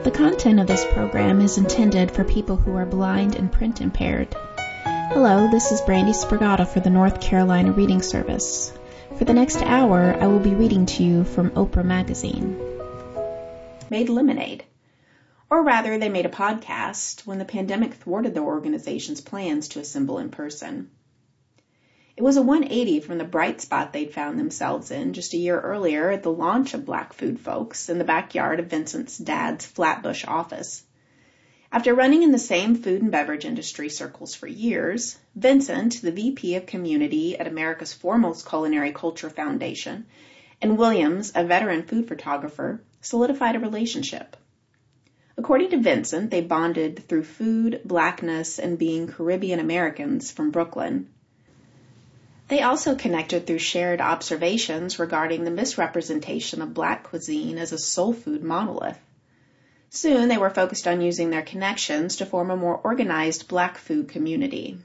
The content of this program is intended for people who are blind and print impaired. Hello, this is Brandy Spragata for the North Carolina Reading Service. For the next hour, I will be reading to you from Oprah Magazine. Made lemonade. Or rather, they made a podcast when the pandemic thwarted their organization's plans to assemble in person. It was a 180 from the bright spot they'd found themselves in just a year earlier at the launch of Black Food Folks in the backyard of Vincent's dad's Flatbush office. After running in the same food and beverage industry circles for years, Vincent, the VP of Community at America's foremost culinary culture foundation, and Williams, a veteran food photographer, solidified a relationship. According to Vincent, they bonded through food, blackness, and being Caribbean Americans from Brooklyn. They also connected through shared observations regarding the misrepresentation of Black cuisine as a soul food monolith. Soon they were focused on using their connections to form a more organized Black food community.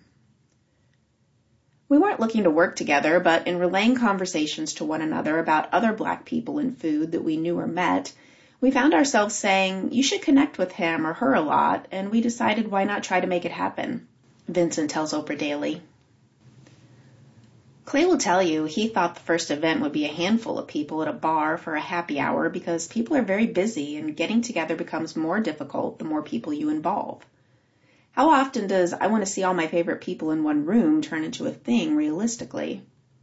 We weren't looking to work together, but in relaying conversations to one another about other Black people in food that we knew or met, we found ourselves saying, "You should connect with him or her a lot," and we decided why not try to make it happen, Vincent tells Oprah Daily. Clay will tell you he thought the first event would be a handful of people at a bar for a happy hour because people are very busy and getting together becomes more difficult the more people you involve. How often does "I want to see all my favorite people in one room" turn into a thing realistically?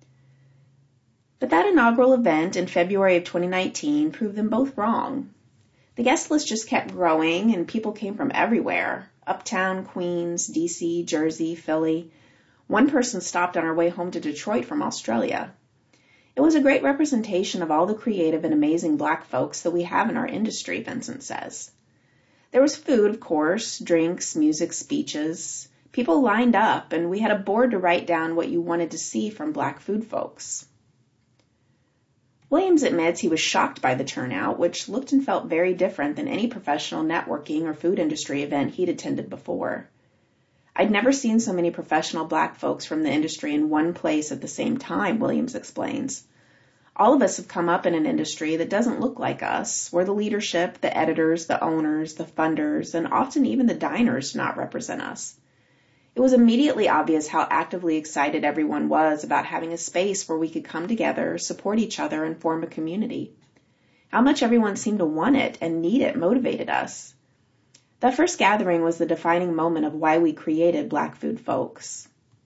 But that inaugural event in February of 2019 proved them both wrong. The guest list just kept growing and people came from everywhere: Uptown, Queens, DC, Jersey, Philly. One person stopped on her way home to Detroit from Australia. It was a great representation of all the creative and amazing Black folks that we have in our industry, Vincent says. There was food, of course, drinks, music, speeches. People lined up, and we had a board to write down what you wanted to see from Black food folks. Williams admits he was shocked by the turnout, which looked and felt very different than any professional networking or food industry event he'd attended before. "I'd never seen so many professional Black folks from the industry in one place at the same time," Williams explains. "All of us have come up in an industry that doesn't look like us, where the leadership, the editors, the owners, the funders, and often even the diners do not represent us. It was immediately obvious how actively excited everyone was about having a space where we could come together, support each other, and form a community. How much everyone seemed to want it and need it motivated us. That first gathering was the defining moment of why we created Black Food Folks."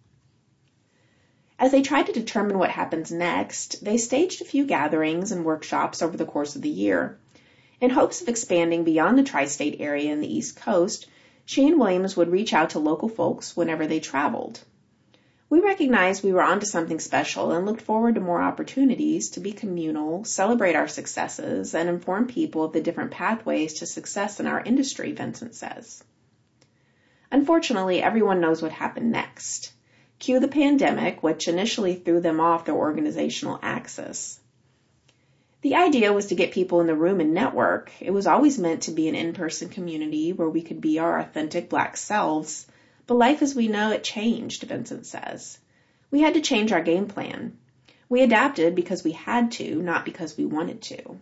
As they tried to determine what happens next, they staged a few gatherings and workshops over the course of the year. In hopes of expanding beyond the tri-state area and the East Coast, she and Williams would reach out to local folks whenever they traveled. We recognized we were onto something special and looked forward to more opportunities to be communal, celebrate our successes, and inform people of the different pathways to success in our industry, Vincent says. Unfortunately, everyone knows what happened next. Cue the pandemic, which initially threw them off their organizational axis. The idea was to get people in the room and network. It was always meant to be an in-person community where we could be our authentic Black selves. But life as we know it changed, Vincent says. We had to change our game plan. We adapted because we had to, not because we wanted to.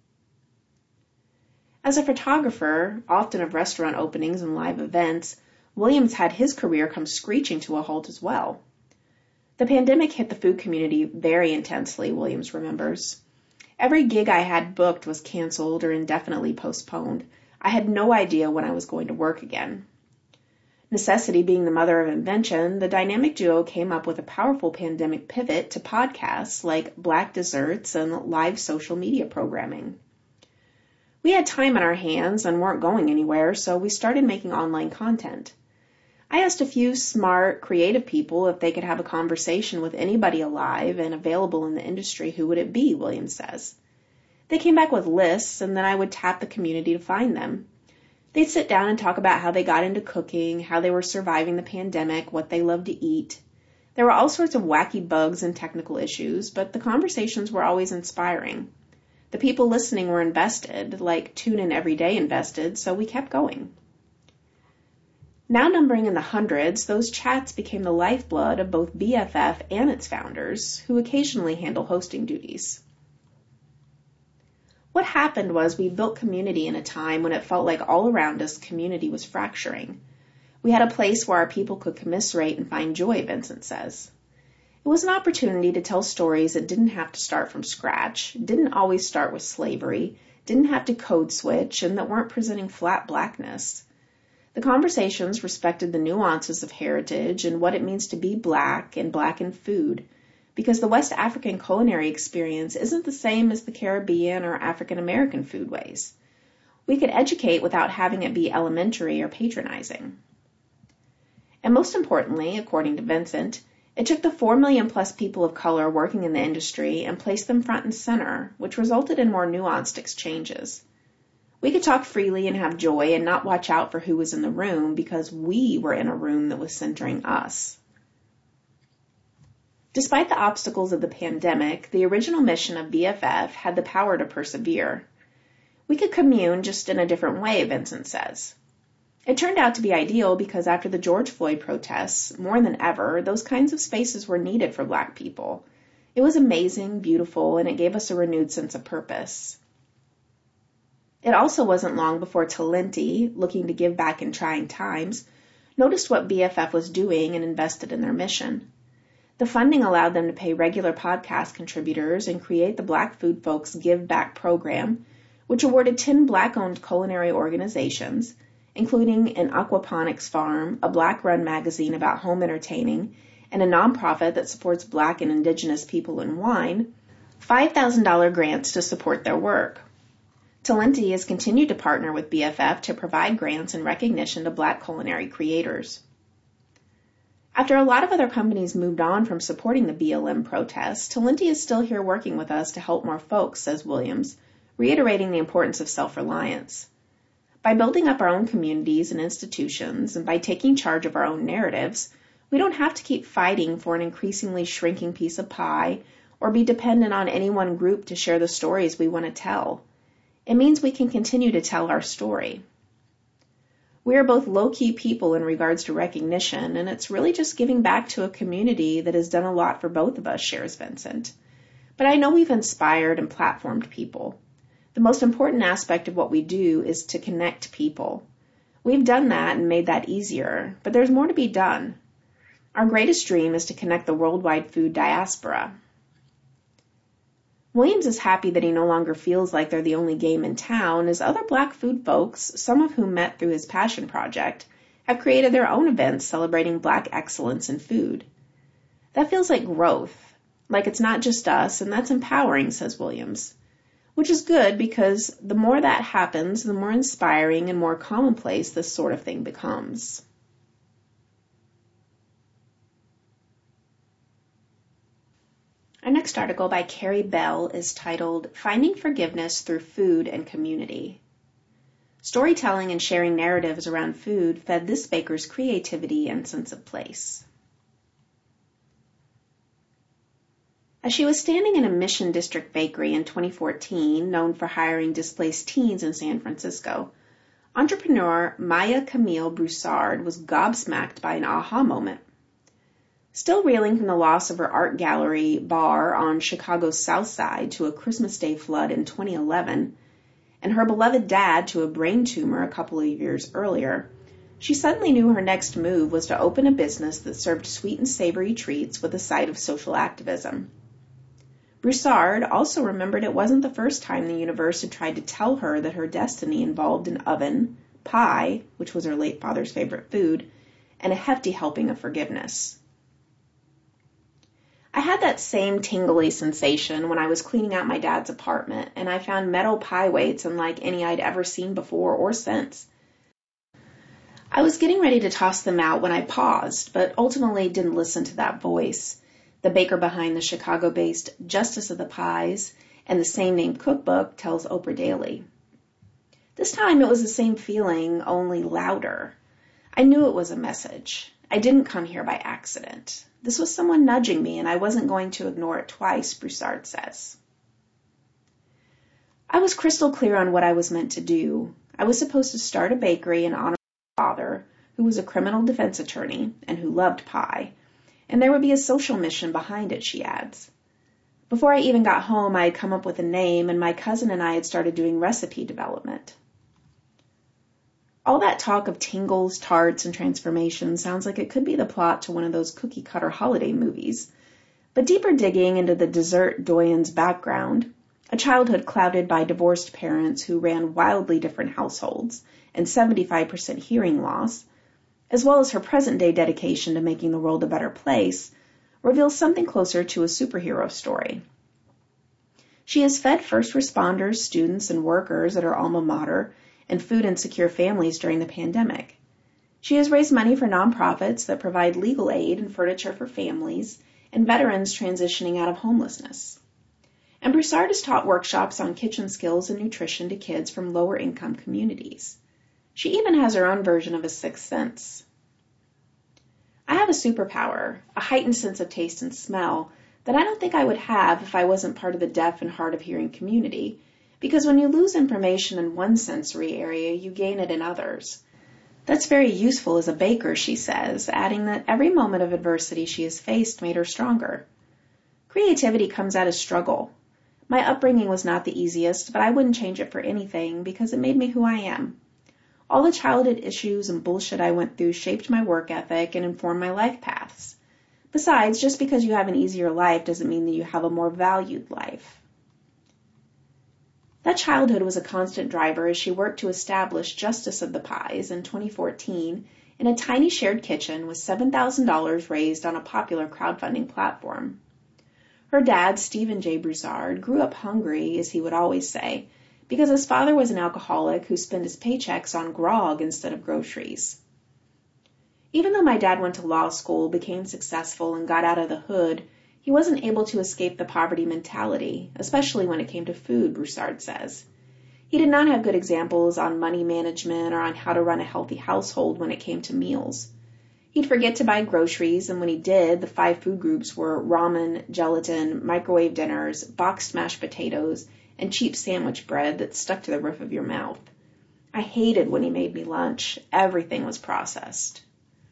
As a photographer, often of restaurant openings and live events, Williams had his career come screeching to a halt as well. The pandemic hit the food community very intensely, Williams remembers. Every gig I had booked was canceled or indefinitely postponed. I had no idea when I was going to work again. Necessity being the mother of invention, the dynamic duo came up with a powerful pandemic pivot to podcasts like Black Desserts and live social media programming. We had time on our hands and weren't going anywhere, so we started making online content. I asked a few smart, creative people if they could have a conversation with anybody alive and available in the industry. Who would it be, Williams says. They came back with lists, and then I would tap the community to find them. They'd sit down and talk about how they got into cooking, how they were surviving the pandemic, what they loved to eat. There were all sorts of wacky bugs and technical issues, but the conversations were always inspiring. The people listening were invested, like TuneIn Everyday invested, so we kept going. Now numbering in the hundreds, those chats became the lifeblood of both BFF and its founders, who occasionally handle hosting duties. What happened was we built community in a time when it felt like all around us community was fracturing. We had a place where our people could commiserate and find joy, Vincent says. It was an opportunity to tell stories that didn't have to start from scratch, didn't always start with slavery, didn't have to code switch, and that weren't presenting flat blackness. The conversations respected the nuances of heritage and what it means to be black and black in food, because the West African culinary experience isn't the same as the Caribbean or African American foodways. We could educate without having it be elementary or patronizing. And most importantly, according to Vincent, it took the 4 million plus people of color working in the industry and placed them front and center, which resulted in more nuanced exchanges. We could talk freely and have joy and not watch out for who was in the room because we were in a room that was centering us. Despite the obstacles of the pandemic, the original mission of BFF had the power to persevere. We could commune just in a different way, Vincent says. It turned out to be ideal because after the George Floyd protests, more than ever, those kinds of spaces were needed for Black people. It was amazing, beautiful, and it gave us a renewed sense of purpose. It also wasn't long before Talenti, looking to give back in trying times, noticed what BFF was doing and invested in their mission. The funding allowed them to pay regular podcast contributors and create the Black Food Folks Give Back program, which awarded 10 Black-owned culinary organizations, including an aquaponics farm, a Black-run magazine about home entertaining, and a nonprofit that supports Black and Indigenous people in wine, $5,000 grants to support their work. Talenti has continued to partner with BFF to provide grants and recognition to Black culinary creators. After a lot of other companies moved on from supporting the BLM protests, Talenti is still here working with us to help more folks, says Williams, reiterating the importance of self-reliance. By building up our own communities and institutions, and by taking charge of our own narratives, we don't have to keep fighting for an increasingly shrinking piece of pie or be dependent on any one group to share the stories we want to tell. It means we can continue to tell our story. We are both low-key people in regards to recognition, and it's really just giving back to a community that has done a lot for both of us, shares Vincent. But I know we've inspired and platformed people. The most important aspect of what we do is to connect people. We've done that and made that easier, but there's more to be done. Our greatest dream is to connect the worldwide food diaspora. Williams is happy that he no longer feels like they're the only game in town, as other Black food folks, some of whom met through his passion project, have created their own events celebrating Black excellence in food. That feels like growth, like it's not just us, and that's empowering, says Williams. Which is good because the more that happens, the more inspiring and more commonplace this sort of thing becomes. Our next article by Carrie Bell is titled Finding Forgiveness Through Food and Community. Storytelling and sharing narratives around food fed this baker's creativity and sense of place. As she was standing in a Mission District bakery in 2014, known for hiring displaced teens in San Francisco, entrepreneur Maya Camille Broussard was gobsmacked by an aha moment. Still reeling from the loss of her art gallery bar on Chicago's South Side to a Christmas Day flood in 2011, and her beloved dad to a brain tumor a couple of years earlier, she suddenly knew her next move was to open a business that served sweet and savory treats with a side of social activism. Broussard also remembered it wasn't the first time the universe had tried to tell her that her destiny involved an oven, pie, which was her late father's favorite food, and a hefty helping of forgiveness. I had that same tingly sensation when I was cleaning out my dad's apartment, and I found metal pie weights unlike any I'd ever seen before or since. I was getting ready to toss them out when I paused, but ultimately didn't listen to that voice, the baker behind the Chicago-based Justice of the Pies and the same-name cookbook tells Oprah Daily. This time it was the same feeling, only louder. I knew it was a message. I didn't come here by accident. This was someone nudging me, and I wasn't going to ignore it twice, Broussard says. I was crystal clear on what I was meant to do. I was supposed to start a bakery in honor of my father, who was a criminal defense attorney and who loved pie, and there would be a social mission behind it, she adds. Before I even got home, I had come up with a name, and my cousin and I had started doing recipe development. All that talk of tingles, tarts, and transformation sounds like it could be the plot to one of those cookie-cutter holiday movies. But deeper digging into the dessert doyen's background, a childhood clouded by divorced parents who ran wildly different households and 75% hearing loss, as well as her present-day dedication to making the world a better place, reveals something closer to a superhero story. She has fed first responders, students, and workers at her alma mater and food-insecure families during the pandemic. She has raised money for nonprofits that provide legal aid and furniture for families and veterans transitioning out of homelessness. And Broussard has taught workshops on kitchen skills and nutrition to kids from lower-income communities. She even has her own version of a sixth sense. I have a superpower, a heightened sense of taste and smell, that I don't think I would have if I wasn't part of the deaf and hard of hearing community, because when you lose information in one sensory area, you gain it in others. That's very useful as a baker, she says, adding that every moment of adversity she has faced made her stronger. Creativity comes out as struggle. My upbringing was not the easiest, but I wouldn't change it for anything because it made me who I am. All the childhood issues and bullshit I went through shaped my work ethic and informed my life paths. Besides, just because you have an easier life doesn't mean that you have a more valued life. That childhood was a constant driver as she worked to establish Justice of the Pies in 2014 in a tiny shared kitchen with $7,000 raised on a popular crowdfunding platform. Her dad, Stephen J. Broussard, grew up hungry, as he would always say, because his father was an alcoholic who spent his paychecks on grog instead of groceries. Even though my dad went to law school, became successful, and got out of the hood, he wasn't able to escape the poverty mentality, especially when it came to food, Broussard says. He did not have good examples on money management or on how to run a healthy household when it came to meals. He'd forget to buy groceries, and when he did, the 5 food groups were ramen, gelatin, microwave dinners, boxed mashed potatoes, and cheap sandwich bread that stuck to the roof of your mouth. I hated when he made me lunch. Everything was processed.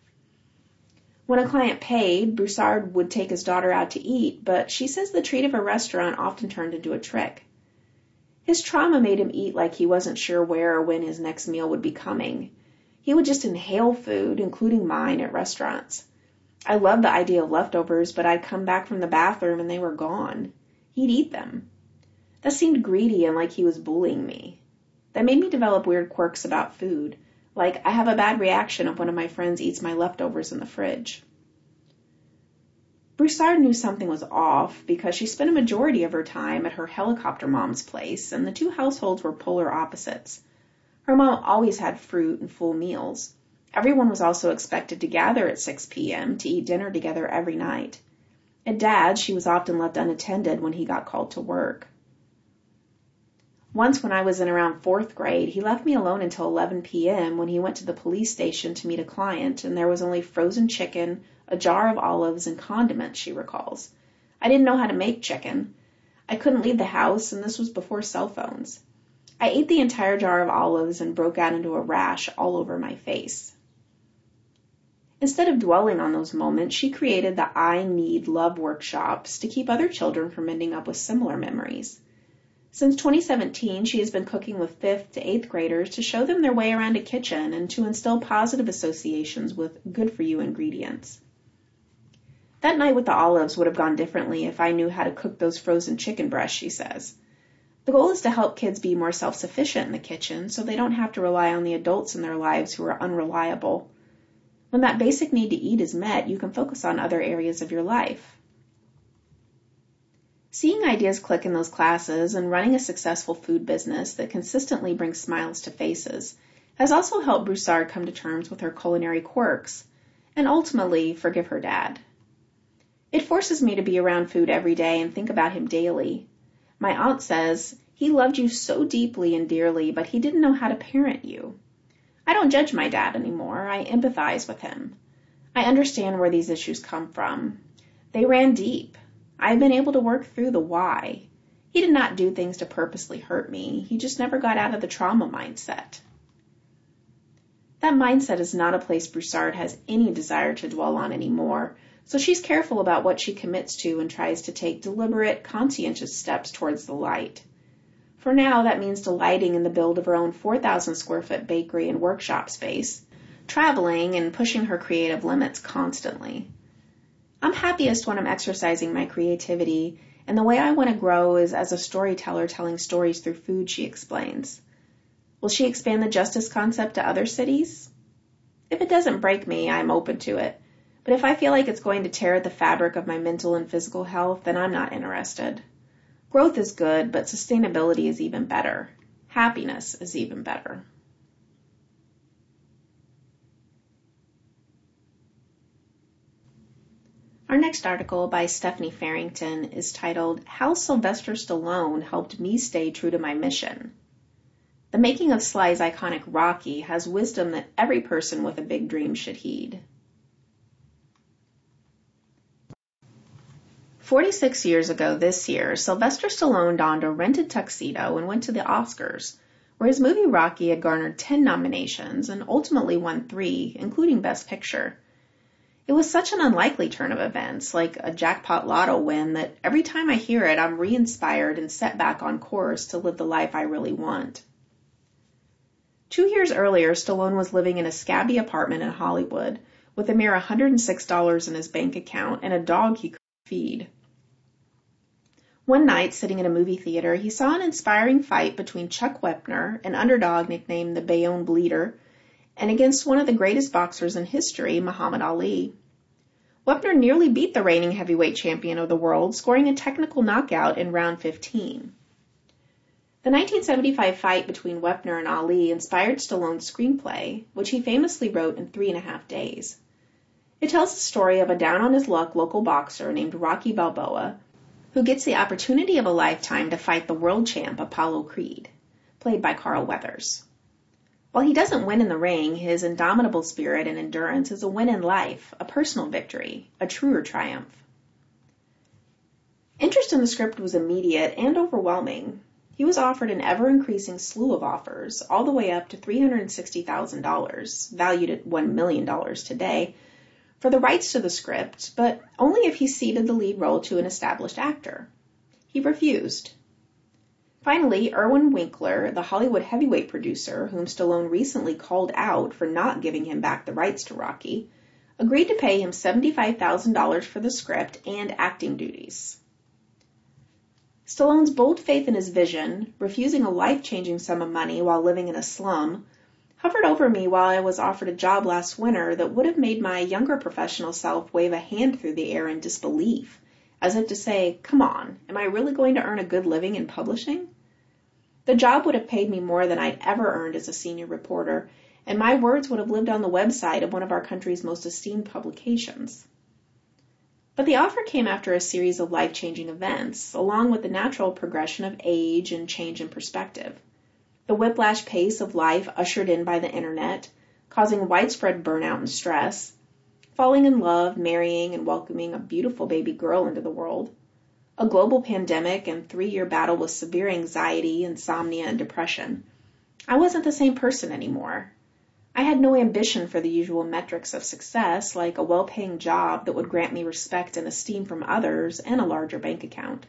When a client paid, Broussard would take his daughter out to eat, but she says the treat of a restaurant often turned into a trick. His trauma made him eat like he wasn't sure where or when his next meal would be coming. He would just inhale food, including mine, at restaurants. I loved the idea of leftovers, but I'd come back from the bathroom and they were gone. He'd eat them. That seemed greedy and like he was bullying me. That made me develop weird quirks about food. Like, I have a bad reaction if one of my friends eats my leftovers in the fridge. Broussard knew something was off because she spent a majority of her time at her helicopter mom's place, and the two households were polar opposites. Her mom always had fruit and full meals. Everyone was also expected to gather at 6 p.m. to eat dinner together every night. At Dad's, she was often left unattended when he got called to work. Once when I was in around 4th grade, he left me alone until 11 p.m. when he went to the police station to meet a client, and there was only frozen chicken, a jar of olives, and condiments, she recalls. I didn't know how to make chicken. I couldn't leave the house, and this was before cell phones. I ate the entire jar of olives and broke out into a rash all over my face. Instead of dwelling on those moments, she created the I Need Love workshops to keep other children from ending up with similar memories. Since 2017, she has been cooking with 5th to 8th graders to show them their way around a kitchen and to instill positive associations with good-for-you ingredients. That night with the olives would have gone differently if I knew how to cook those frozen chicken breasts, she says. The goal is to help kids be more self-sufficient in the kitchen so they don't have to rely on the adults in their lives who are unreliable. When that basic need to eat is met, you can focus on other areas of your life. Seeing ideas click in those classes and running a successful food business that consistently brings smiles to faces has also helped Broussard come to terms with her culinary quirks and ultimately forgive her dad. It forces me to be around food every day and think about him daily. My aunt says, he loved you so deeply and dearly, but he didn't know how to parent you. I don't judge my dad anymore. I empathize with him. I understand where these issues come from. They ran deep. I've been able to work through the why. He did not do things to purposely hurt me. He just never got out of the trauma mindset. That mindset is not a place Broussard has any desire to dwell on anymore, So she's careful about what she commits to and tries to take deliberate, conscientious steps towards the light. For now, that means delighting in the build of her own 4,000 square foot bakery and workshop space, traveling and pushing her creative limits constantly. I'm happiest when I'm exercising my creativity, and the way I want to grow is as a storyteller telling stories through food, she explains. Will she expand the justice concept to other cities? If it doesn't break me, I'm open to it. But if I feel like it's going to tear at the fabric of my mental and physical health, then I'm not interested. Growth is good, but sustainability is even better. Happiness is even better. Our next article by Stephanie Farrington is titled, How Sylvester Stallone Helped Me Stay True to My Mission. The making of Sly's iconic Rocky has wisdom that every person with a big dream should heed. 46 years ago this year, Sylvester Stallone donned a rented tuxedo and went to the Oscars, where his movie Rocky had garnered 10 nominations and ultimately won 3, including Best Picture. It was such an unlikely turn of events, like a jackpot lotto win, that every time I hear it, I'm re-inspired and set back on course to live the life I really want. 2 years earlier, Stallone was living in a scabby apartment in Hollywood with a mere $106 in his bank account and a dog he couldn't feed. One night, sitting in a movie theater, he saw an inspiring fight between Chuck Wepner, an underdog nicknamed the Bayonne Bleeder, and against one of the greatest boxers in history, Muhammad Ali. Wepner nearly beat the reigning heavyweight champion of the world, scoring a technical knockout in round 15. The 1975 fight between Wepner and Ali inspired Stallone's screenplay, which he famously wrote in 3.5 days. It tells the story of a down-on-his-luck local boxer named Rocky Balboa, who gets the opportunity of a lifetime to fight the world champ Apollo Creed, played by Carl Weathers. While he doesn't win in the ring, his indomitable spirit and endurance is a win in life, a personal victory, a truer triumph. Interest in the script was immediate and overwhelming. He was offered an ever-increasing slew of offers, all the way up to $360,000, valued at $1 million today, for the rights to the script, but only if he ceded the lead role to an established actor. He refused. Finally, Irwin Winkler, the Hollywood heavyweight producer, whom Stallone recently called out for not giving him back the rights to Rocky, agreed to pay him $75,000 for the script and acting duties. Stallone's bold faith in his vision, refusing a life-changing sum of money while living in a slum, hovered over me while I was offered a job last winter that would have made my younger professional self wave a hand through the air in disbelief, as if to say, come on, am I really going to earn a good living in publishing? The job would have paid me more than I'd ever earned as a senior reporter, and my words would have lived on the website of one of our country's most esteemed publications. But the offer came after a series of life-changing events, along with the natural progression of age and change in perspective. The whiplash pace of life ushered in by the internet, causing widespread burnout and stress, falling in love, marrying, and welcoming a beautiful baby girl into the world, a global pandemic and 3-year battle with severe anxiety, insomnia, and depression. I wasn't the same person anymore. I had no ambition for the usual metrics of success, like a well-paying job that would grant me respect and esteem from others and a larger bank account.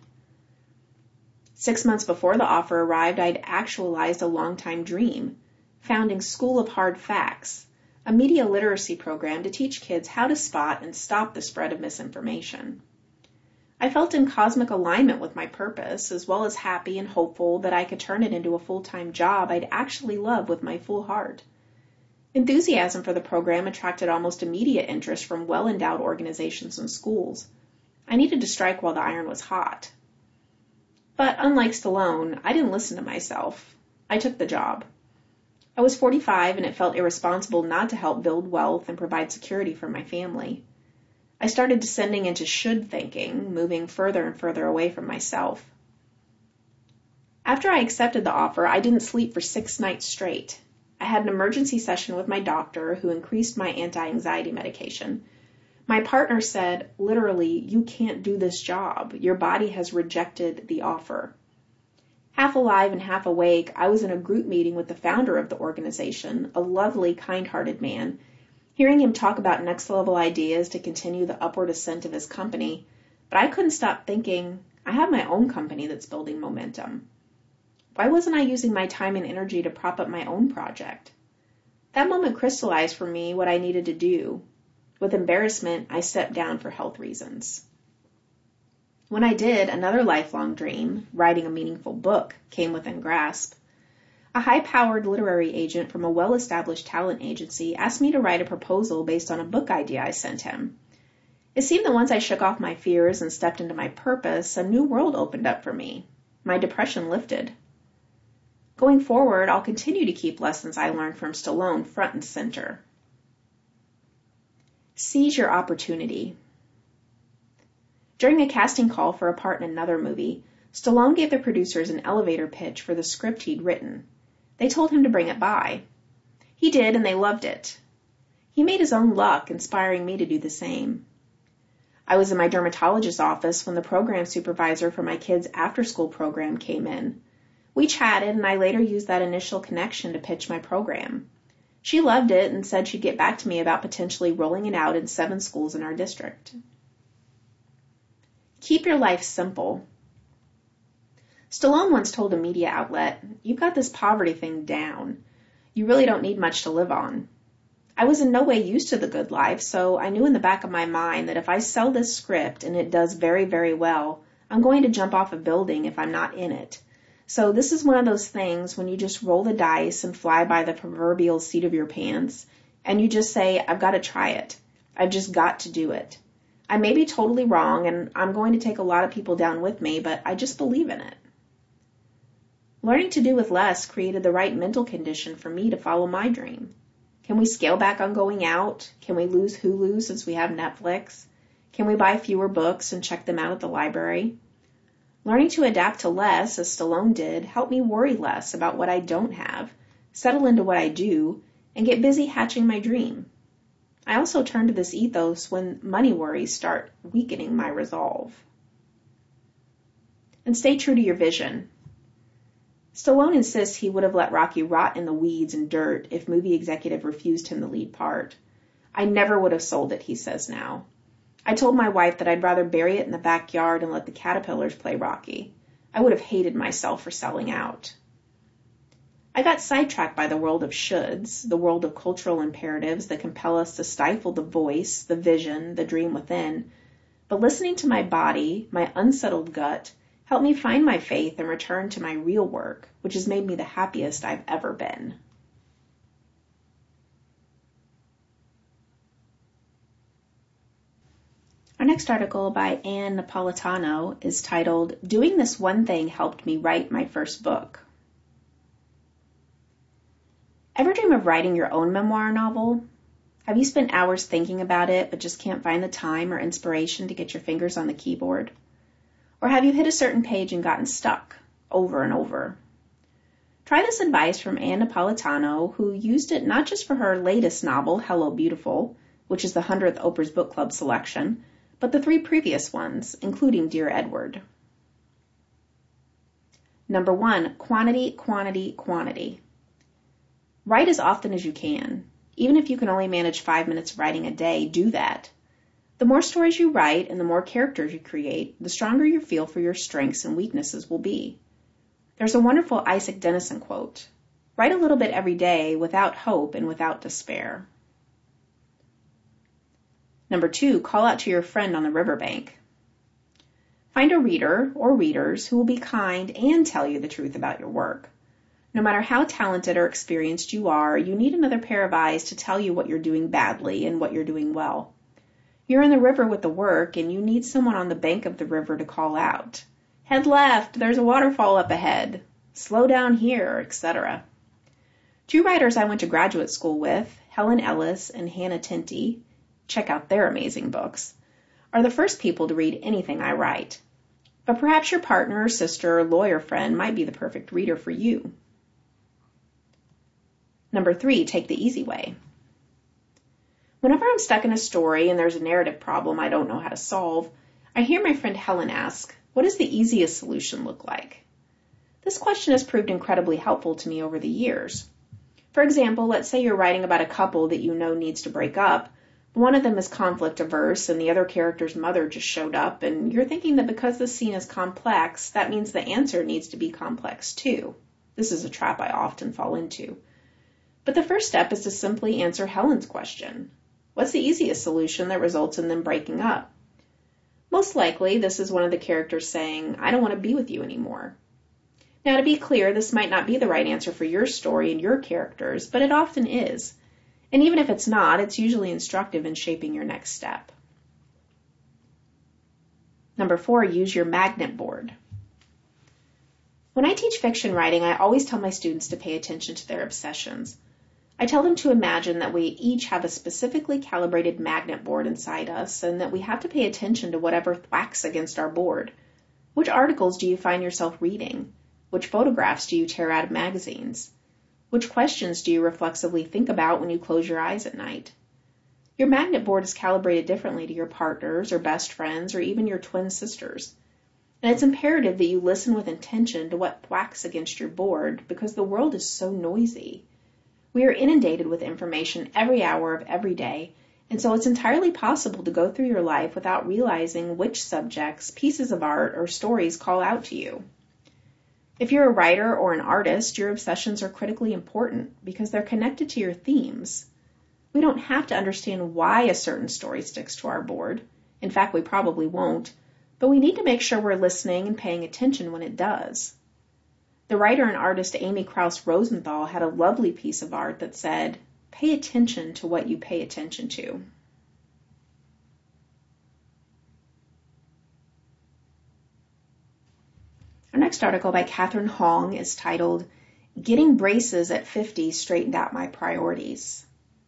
6 months before the offer arrived, I'd actualized a long-time dream, founding School of Hard Facts, a media literacy program to teach kids how to spot and stop the spread of misinformation. I felt in cosmic alignment with my purpose, as well as happy and hopeful that I could turn it into a full-time job I'd actually love with my full heart. Enthusiasm for the program attracted almost immediate interest from well-endowed organizations and schools. I needed to strike while the iron was hot. But unlike Stallone, I didn't listen to myself. I took the job. I was 45 and it felt irresponsible not to help build wealth and provide security for my family. I started descending into should thinking, moving further and further away from myself. After I accepted the offer, I didn't sleep for 6 nights straight. I had an emergency session with my doctor, who increased my anti-anxiety medication. My partner said, literally, you can't do this job. Your body has rejected the offer. Half alive and half awake, I was in a group meeting with the founder of the organization, a lovely, kind-hearted man. hearing him talk about next-level ideas to continue the upward ascent of his company, but I couldn't stop thinking, I have my own company that's building momentum. Why wasn't I using my time and energy to prop up my own project? That moment crystallized for me what I needed to do. With embarrassment, I stepped down for health reasons. When I did, another lifelong dream, writing a meaningful book, came within grasp. A high-powered literary agent from a well-established talent agency asked me to write a proposal based on a book idea I sent him. It seemed that once I shook off my fears and stepped into my purpose, a new world opened up for me. My depression lifted. Going forward, I'll continue to keep lessons I learned from Stallone front and center. Seize your opportunity. During a casting call for a part in another movie, Stallone gave the producers an elevator pitch for the script he'd written. They told him to bring it by. He did, and they loved it. He made his own luck, inspiring me to do the same. I was in my dermatologist's office when the program supervisor for my kids' after-school program came in. We chatted, and I later used that initial connection to pitch my program. She loved it and said she'd get back to me about potentially rolling it out in 7 schools in our district. Keep your life simple. Stallone once told a media outlet, "You've got this poverty thing down. You really don't need much to live on." I was in no way used to the good life, so I knew in the back of my mind that if I sell this script and it does very, very well, I'm going to jump off a building if I'm not in it. So this is one of those things when you just roll the dice and fly by the proverbial seat of your pants, and you just say, I've got to try it. I've just got to do it. I may be totally wrong, and I'm going to take a lot of people down with me, but I just believe in it. Learning to do with less created the right mental condition for me to follow my dream. Can we scale back on going out? Can we lose Hulu since we have Netflix? Can we buy fewer books and check them out at the library? Learning to adapt to less, as Stallone did, helped me worry less about what I don't have, settle into what I do, and get busy hatching my dream. I also turn to this ethos when money worries start weakening my resolve. And stay true to your vision. Stallone insists he would have let Rocky rot in the weeds and dirt if movie executive refused him the lead part. I never would have sold it, he says now. I told my wife that I'd rather bury it in the backyard and let the caterpillars play Rocky. I would have hated myself for selling out. I got sidetracked by the world of shoulds, the world of cultural imperatives that compel us to stifle the voice, the vision, the dream within. But listening to my body, my unsettled gut, helped me find my faith and return to my real work, which has made me the happiest I've ever been. Our next article by Ann Napolitano is titled, Doing This One Thing Helped Me Write My First Book. Ever dream of writing your own memoir novel? Have you spent hours thinking about it but just can't find the time or inspiration to get your fingers on the keyboard? Or have you hit a certain page and gotten stuck over and over? Try this advice from Ann Napolitano, who used it not just for her latest novel, Hello Beautiful, which is the 100th Oprah's Book Club selection, but the 3 previous ones, including Dear Edward. Number 1, quantity, quantity, quantity. Write as often as you can. Even if you can only manage 5 minutes writing a day, do that. The more stories you write and the more characters you create, the stronger your feel for your strengths and weaknesses will be. There's a wonderful Isaac Dennison quote, "Write a little bit every day without hope and without despair." Number 2, call out to your friend on the riverbank. Find a reader or readers who will be kind and tell you the truth about your work. No matter how talented or experienced you are, you need another pair of eyes to tell you what you're doing badly and what you're doing well. You're in the river with the work, and you need someone on the bank of the river to call out. Head left, there's a waterfall up ahead. Slow down here, etc. 2 writers I went to graduate school with, Helen Ellis and Hannah Tinty, check out their amazing books, are the first people to read anything I write. But perhaps your partner or sister or lawyer friend might be the perfect reader for you. Number 3, take the easy way. Whenever I'm stuck in a story and there's a narrative problem I don't know how to solve, I hear my friend Helen ask, what does the easiest solution look like? This question has proved incredibly helpful to me over the years. For example, let's say you're writing about a couple that you know needs to break up. One of them is conflict averse and the other character's mother just showed up, and you're thinking that because the scene is complex, that means the answer needs to be complex too. This is a trap I often fall into. But the first step is to simply answer Helen's question. What's the easiest solution that results in them breaking up? Most likely, this is one of the characters saying, I don't want to be with you anymore. Now, to be clear, this might not be the right answer for your story and your characters, but it often is. And even if it's not, it's usually instructive in shaping your next step. Number 4, use your magnet board. When I teach fiction writing, I always tell my students to pay attention to their obsessions. I tell them to imagine that we each have a specifically calibrated magnet board inside us and that we have to pay attention to whatever thwacks against our board. Which articles do you find yourself reading? Which photographs do you tear out of magazines? Which questions do you reflexively think about when you close your eyes at night? Your magnet board is calibrated differently to your partners or best friends or even your twin sisters. And it's imperative that you listen with intention to what thwacks against your board because the world is so noisy. We are inundated with information every hour of every day, and so it's entirely possible to go through your life without realizing which subjects, pieces of art, or stories call out to you. If you're a writer or an artist, your obsessions are critically important because they're connected to your themes. We don't have to understand why a certain story sticks to our board. In fact, we probably won't, but we need to make sure we're listening and paying attention when it does. The writer and artist Amy Krouse Rosenthal had a lovely piece of art that said, "Pay attention to what you pay attention to." Our next article by Catherine Hong is titled, Getting Braces at 50 Straightened Out My Priorities.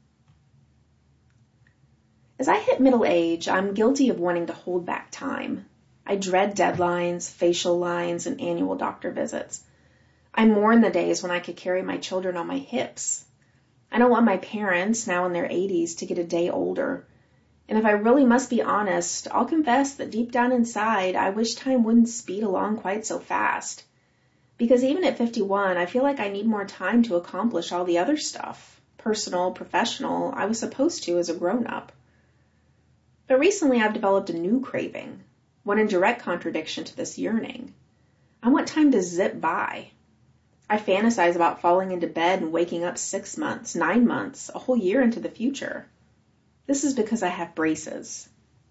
As I hit middle age, I'm guilty of wanting to hold back time. I dread deadlines, facial lines, and annual doctor visits. I mourn the days when I could carry my children on my hips. I don't want my parents, now in their 80s, to get a day older. And if I really must be honest, I'll confess that deep down inside, I wish time wouldn't speed along quite so fast. Because even at 51, I feel like I need more time to accomplish all the other stuff, personal, professional, I was supposed to as a grown-up. But recently I've developed a new craving, one in direct contradiction to this yearning. I want time to zip by. I fantasize about falling into bed and waking up 6 months, 9 months, a whole year into the future. This is because I have braces.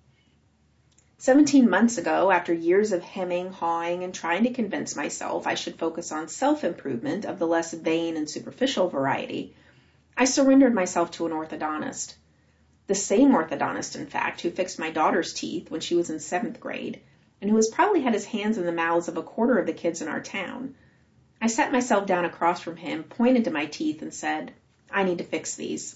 17 months ago, after years of hemming, hawing, and trying to convince myself I should focus on self-improvement of the less vain and superficial variety, I surrendered myself to an orthodontist. The same orthodontist, in fact, who fixed my daughter's teeth when she was in 7th grade, and who has probably had his hands in the mouths of a quarter of the kids in our town. I sat myself down across from him, pointed to my teeth, and said, I need to fix these.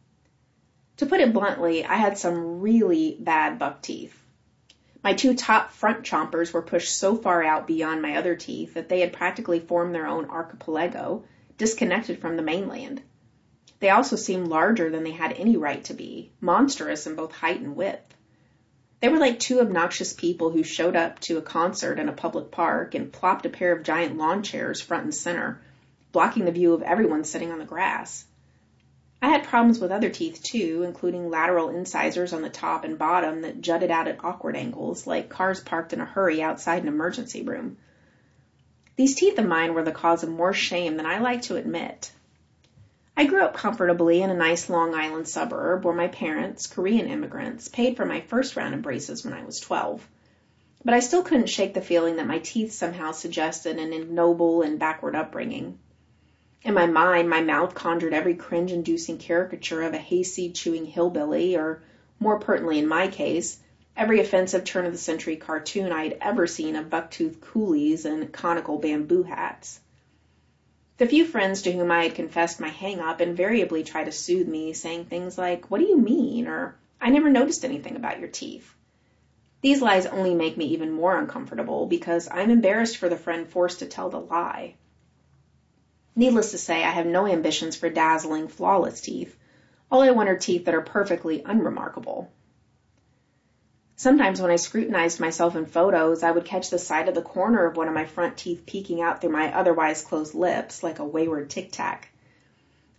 To put it bluntly, I had some really bad buck teeth. My 2 top front chompers were pushed so far out beyond my other teeth that they had practically formed their own archipelago, disconnected from the mainland. They also seemed larger than they had any right to be, monstrous in both height and width. They were like 2 obnoxious people who showed up to a concert in a public park and plopped a pair of giant lawn chairs front and center, blocking the view of everyone sitting on the grass. I had problems with other teeth too, including lateral incisors on the top and bottom that jutted out at awkward angles, like cars parked in a hurry outside an emergency room. These teeth of mine were the cause of more shame than I like to admit. I grew up comfortably in a nice Long Island suburb where my parents, Korean immigrants, paid for my first round of braces when I was 12. But I still couldn't shake the feeling that my teeth somehow suggested an ignoble and backward upbringing. In my mind, my mouth conjured every cringe-inducing caricature of a hayseed-chewing hillbilly, or, more pertinently in my case, every offensive turn-of-the-century cartoon I had ever seen of buck-toothed coolies and conical bamboo hats. The few friends to whom I had confessed my hang-up invariably tried to soothe me, saying things like, "What do you mean?" or "I never noticed anything about your teeth." These lies only make me even more uncomfortable because I'm embarrassed for the friend forced to tell the lie. Needless to say, I have no ambitions for dazzling, flawless teeth. All I want are teeth that are perfectly unremarkable. Sometimes when I scrutinized myself in photos, I would catch the side of the corner of one of my front teeth peeking out through my otherwise closed lips like a wayward tic-tac. I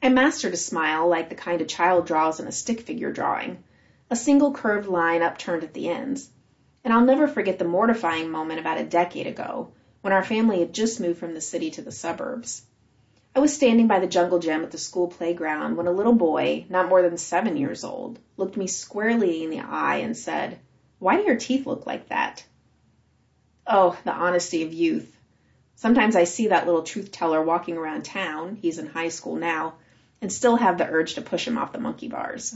I mastered a smile like the kind a child draws in a stick figure drawing, a single curved line upturned at the ends. And I'll never forget the mortifying moment about a decade ago when our family had just moved from the city to the suburbs. I was standing by the jungle gym at the school playground when a little boy, not more than 7 years old, looked me squarely in the eye and said, "Why do your teeth look like that?" Oh, the honesty of youth. Sometimes I see that little truth teller walking around town, he's in high school now, and still have the urge to push him off the monkey bars.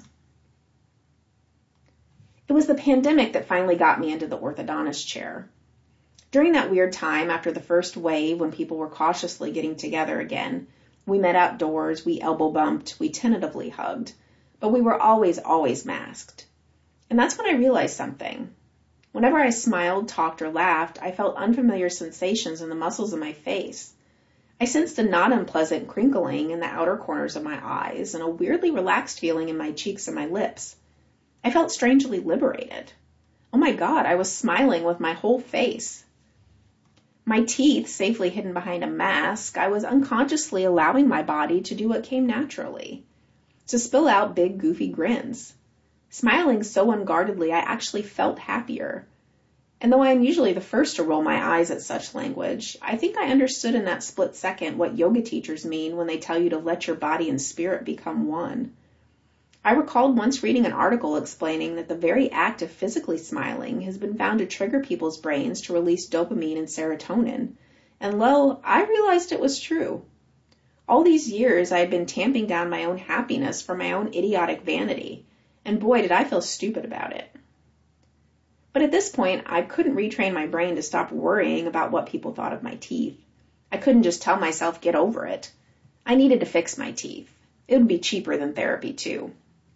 It was the pandemic that finally got me into the orthodontist chair. During that weird time after the first wave when people were cautiously getting together again, we met outdoors, we elbow bumped, we tentatively hugged, but we were always masked. And that's when I realized something. Whenever I smiled, talked, or laughed, I felt unfamiliar sensations in the muscles of my face. I sensed a not unpleasant crinkling in the outer corners of my eyes and a weirdly relaxed feeling in my cheeks and my lips. I felt strangely liberated. Oh my God, I was smiling with my whole face. My teeth safely hidden behind a mask, I was unconsciously allowing my body to do what came naturally, to spill out big, goofy grins. Smiling so unguardedly, I actually felt happier. And though I am usually the first to roll my eyes at such language, I think I understood in that split second what yoga teachers mean when they tell you to let your body and spirit become one. I recalled once reading an article explaining that the very act of physically smiling has been found to trigger people's brains to release dopamine and serotonin. And lo, I realized it was true. All these years I had been tamping down my own happiness for my own idiotic vanity, and boy, did I feel stupid about it. But at this point, I couldn't retrain my brain to stop worrying about what people thought of my teeth. I couldn't just tell myself, get over it. I needed to fix my teeth. It would be cheaper than therapy, too.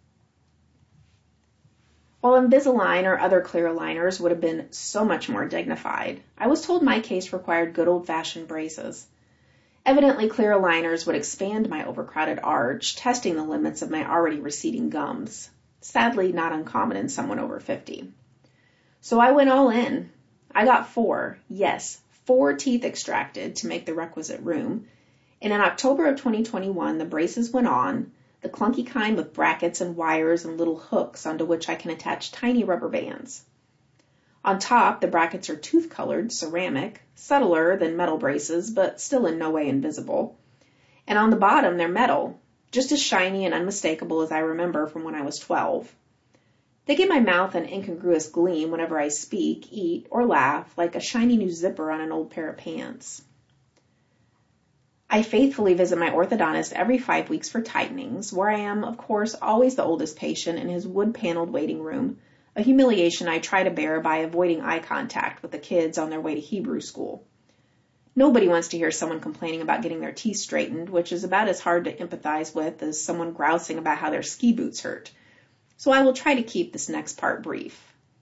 While Invisalign or other clear aligners would have been so much more dignified, I was told my case required good old-fashioned braces. Evidently, clear aligners would expand my overcrowded arch, testing the limits of my already receding gums. Sadly, not uncommon in someone over 50. So I went all in. I got 4 teeth extracted to make the requisite room, and in October of 2021, the braces went on, the clunky kind with brackets and wires and little hooks onto which I can attach tiny rubber bands. On top, the brackets are tooth-colored ceramic, subtler than metal braces, but still in no way invisible. And on the bottom, they're metal, just as shiny and unmistakable as I remember from when I was 12. They give my mouth an incongruous gleam whenever I speak, eat, or laugh, like a shiny new zipper on an old pair of pants. I faithfully visit my orthodontist every 5 weeks for tightenings, where I am, of course, always the oldest patient in his wood-paneled waiting room, a humiliation I try to bear by avoiding eye contact with the kids on their way to Hebrew school. Nobody wants to hear someone complaining about getting their teeth straightened, which is about as hard to empathize with as someone grousing about how their ski boots hurt. So I will try to keep this next part brief.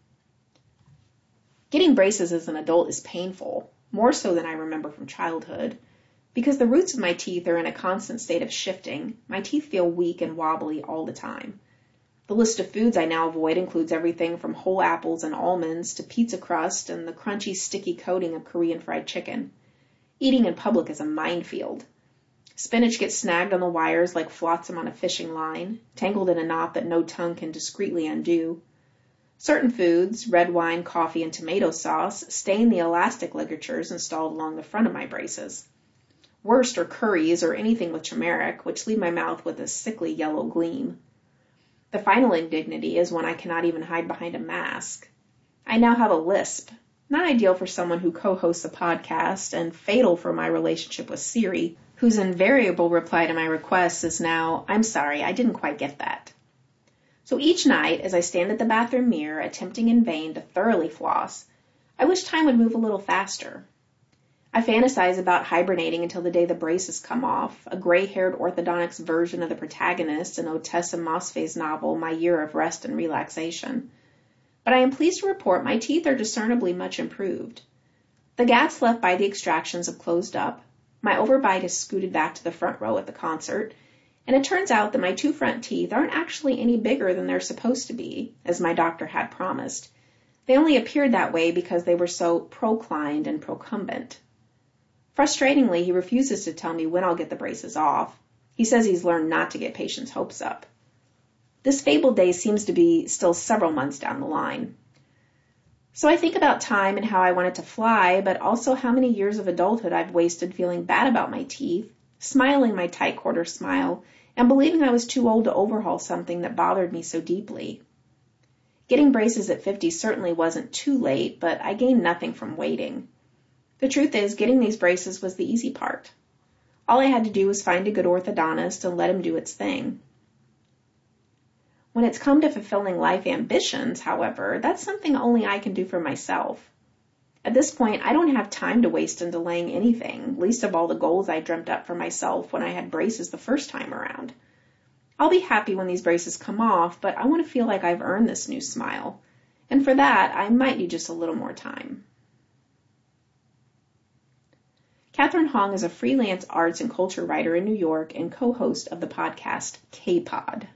Getting braces as an adult is painful, more so than I remember from childhood. Because the roots of my teeth are in a constant state of shifting, my teeth feel weak and wobbly all the time. The list of foods I now avoid includes everything from whole apples and almonds to pizza crust and the crunchy, sticky coating of Korean fried chicken. Eating in public is a minefield. Spinach gets snagged on the wires like flotsam on a fishing line, tangled in a knot that no tongue can discreetly undo. Certain foods, red wine, coffee, and tomato sauce, stain the elastic ligatures installed along the front of my braces. Worst are curries or anything with turmeric, which leave my mouth with a sickly yellow gleam. The final indignity is when I cannot even hide behind a mask. I now have a lisp, not ideal for someone who co-hosts a podcast and fatal for my relationship with Siri, whose invariable reply to my requests is now, "I'm sorry, I didn't quite get that." So each night, as I stand at the bathroom mirror, attempting in vain to thoroughly floss, I wish time would move a little faster. I fantasize about hibernating until the day the braces come off, a gray-haired orthodontics version of the protagonist in Ottessa Mossfe's novel, My Year of Rest and Relaxation. But I am pleased to report my teeth are discernibly much improved. The gaps left by the extractions have closed up, my overbite has scooted back to the front row at the concert, and it turns out that my 2 front teeth aren't actually any bigger than they're supposed to be, as my doctor had promised. They only appeared that way because they were so proclined and procumbent. Frustratingly, he refuses to tell me when I'll get the braces off. He says he's learned not to get patients' hopes up. This fabled day seems to be still several months down the line. So I think about time and how I want it to fly, but also how many years of adulthood I've wasted feeling bad about my teeth, smiling my tight quarter smile, and believing I was too old to overhaul something that bothered me so deeply. Getting braces at 50 certainly wasn't too late, but I gained nothing from waiting. The truth is, getting these braces was the easy part. All I had to do was find a good orthodontist and let him do its thing. When it's come to fulfilling life ambitions, however, that's something only I can do for myself. At this point, I don't have time to waste in delaying anything, least of all the goals I dreamt up for myself when I had braces the first time around. I'll be happy when these braces come off, but I want to feel like I've earned this new smile. And for that, I might need just a little more time. Catherine Hong is a freelance arts and culture writer in New York and co-host of the podcast K-Pod.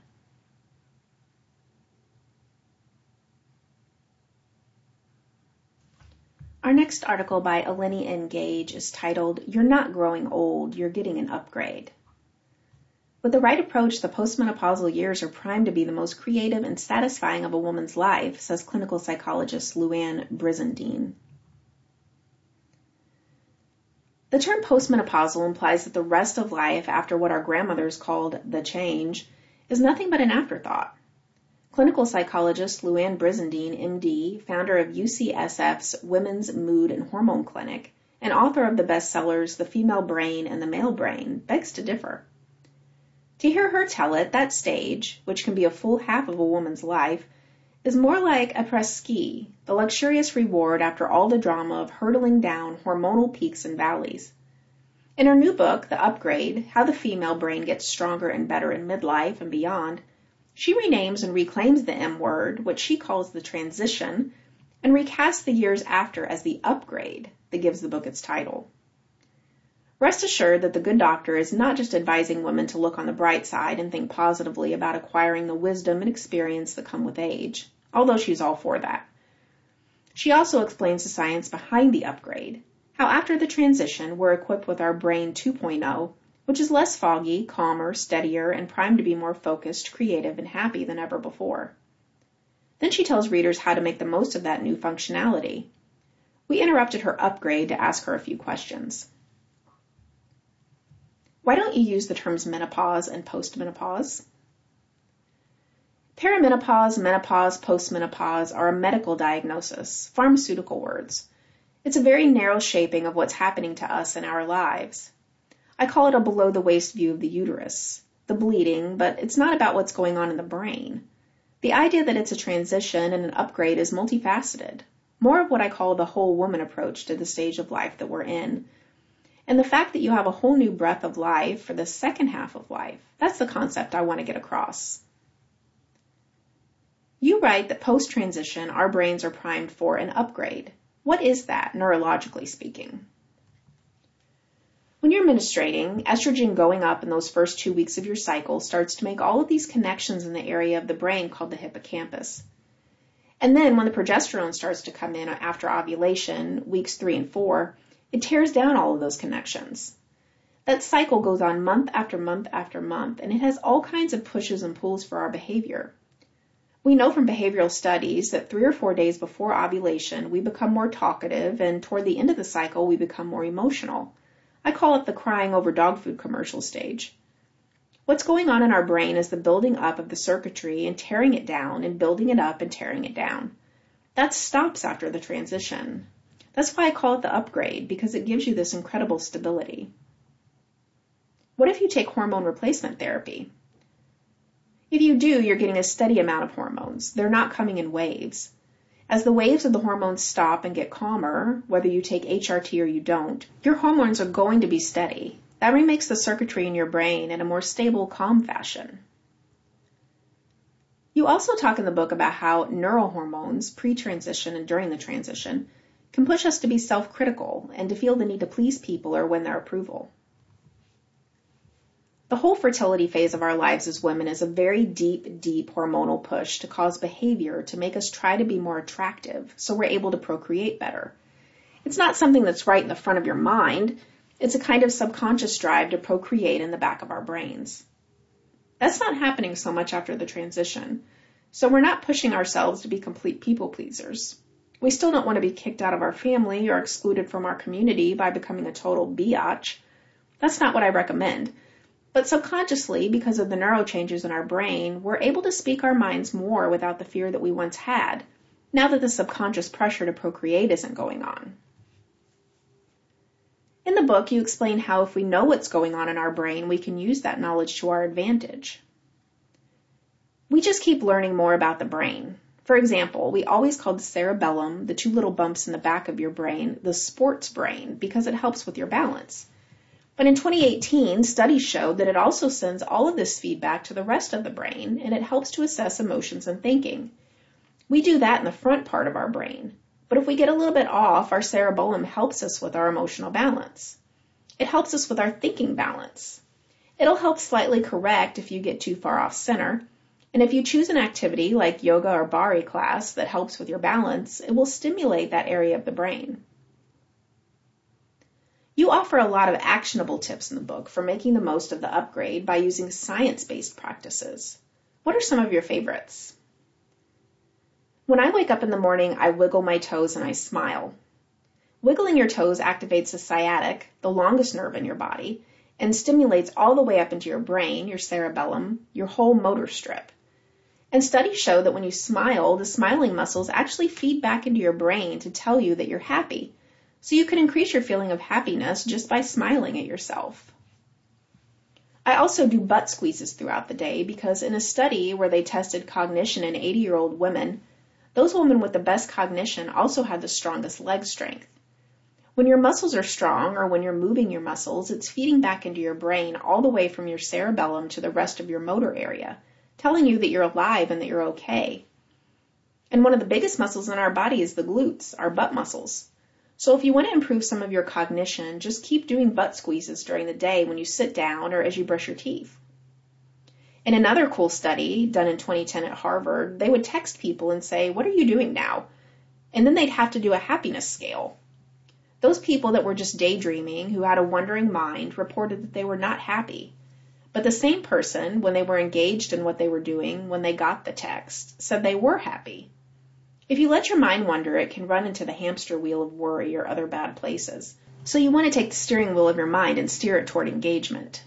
Our next article by Eleni N. Gage is titled, "You're Not Growing Old, You're Getting an Upgrade." With the right approach, the postmenopausal years are primed to be the most creative and satisfying of a woman's life, says clinical psychologist Louanne Brizendine. The term postmenopausal implies that the rest of life after what our grandmothers called the change is nothing but an afterthought. Clinical psychologist Louanne Brizendine, MD, founder of UCSF's Women's Mood and Hormone Clinic, and author of the bestsellers The Female Brain and The Male Brain, begs to differ. To hear her tell it, that stage, which can be a full half of a woman's life, is more like après-ski, the luxurious reward after all the drama of hurtling down hormonal peaks and valleys. In her new book, The Upgrade, How the Female Brain Gets Stronger and Better in Midlife and Beyond, she renames and reclaims the M word, which she calls the transition, and recasts the years after as the upgrade that gives the book its title. Rest assured that the good doctor is not just advising women to look on the bright side and think positively about acquiring the wisdom and experience that come with age, although she's all for that. She also explains the science behind the upgrade, how after the transition we're equipped with our brain 2.0, which is less foggy, calmer, steadier, and primed to be more focused, creative, and happy than ever before. Then she tells readers how to make the most of that new functionality. We interrupted her upgrade to ask her a few questions. Why don't you use the terms menopause and postmenopause? Perimenopause, menopause, postmenopause are a medical diagnosis, pharmaceutical words. It's a very narrow shaping of what's happening to us in our lives. I call it a below-the-waist view of the uterus, the bleeding, but it's not about what's going on in the brain. The idea that it's a transition and an upgrade is multifaceted, more of what I call the whole woman approach to the stage of life that we're in. And the fact that you have a whole new breath of life for the second half of life, that's the concept I want to get across. You write that post-transition, our brains are primed for an upgrade. What is that, neurologically speaking? When you're menstruating, estrogen going up in those first 2 weeks of your cycle starts to make all of these connections in the area of the brain called the hippocampus. And then when the progesterone starts to come in after ovulation, weeks 3 and 4, it tears down all of those connections. That cycle goes on month after month after month, and it has all kinds of pushes and pulls for our behavior. We know from behavioral studies that 3 or 4 days before ovulation, we become more talkative, and toward the end of the cycle, we become more emotional. I call it the crying over dog food commercial stage. What's going on in our brain is the building up of the circuitry and tearing it down and building it up and tearing it down. That stops after the transition. That's why I call it the upgrade, because it gives you this incredible stability. What if you take hormone replacement therapy? If you do, you're getting a steady amount of hormones. They're not coming in waves. As the waves of the hormones stop and get calmer, whether you take HRT or you don't, your hormones are going to be steady. That remakes the circuitry in your brain in a more stable, calm fashion. You also talk in the book about how neurohormones, pre-transition and during the transition, can push us to be self-critical and to feel the need to please people or win their approval. The whole fertility phase of our lives as women is a very deep, deep hormonal push to cause behavior to make us try to be more attractive so we're able to procreate better. It's not something that's right in the front of your mind. It's a kind of subconscious drive to procreate in the back of our brains. That's not happening so much after the transition, so we're not pushing ourselves to be complete people pleasers. We still don't want to be kicked out of our family or excluded from our community by becoming a total biatch. That's not what I recommend. But subconsciously, because of the neuro changes in our brain, we're able to speak our minds more without the fear that we once had, now that the subconscious pressure to procreate isn't going on. In the book, you explain how if we know what's going on in our brain, we can use that knowledge to our advantage. We just keep learning more about the brain. For example, we always called the cerebellum, the two little bumps in the back of your brain, the sports brain, because it helps with your balance. But in 2018, studies showed that it also sends all of this feedback to the rest of the brain, and it helps to assess emotions and thinking. We do that in the front part of our brain. But if we get a little bit off, our cerebellum helps us with our emotional balance. It helps us with our thinking balance. It'll help slightly correct if you get too far off center. And if you choose an activity like yoga or Bari class that helps with your balance, it will stimulate that area of the brain. You offer a lot of actionable tips in the book for making the most of the upgrade by using science-based practices. What are some of your favorites? When I wake up in the morning, I wiggle my toes and I smile. Wiggling your toes activates the sciatic, the longest nerve in your body, and stimulates all the way up into your brain, your cerebellum, your whole motor strip. And studies show that when you smile, the smiling muscles actually feed back into your brain to tell you that you're happy. So you can increase your feeling of happiness just by smiling at yourself. I also do butt squeezes throughout the day because in a study where they tested cognition in 80-year-old women, those women with the best cognition also had the strongest leg strength. When your muscles are strong or when you're moving your muscles, it's feeding back into your brain all the way from your cerebellum to the rest of your motor area, telling you that you're alive and that you're okay. And one of the biggest muscles in our body is the glutes, our butt muscles. So if you want to improve some of your cognition, just keep doing butt squeezes during the day when you sit down or as you brush your teeth. In another cool study done in 2010 at Harvard, they would text people and say, "What are you doing now?" And then they'd have to do a happiness scale. Those people that were just daydreaming, who had a wandering mind, reported that they were not happy. But the same person, when they were engaged in what they were doing, when they got the text, said they were happy. If you let your mind wander, it can run into the hamster wheel of worry or other bad places. So you want to take the steering wheel of your mind and steer it toward engagement.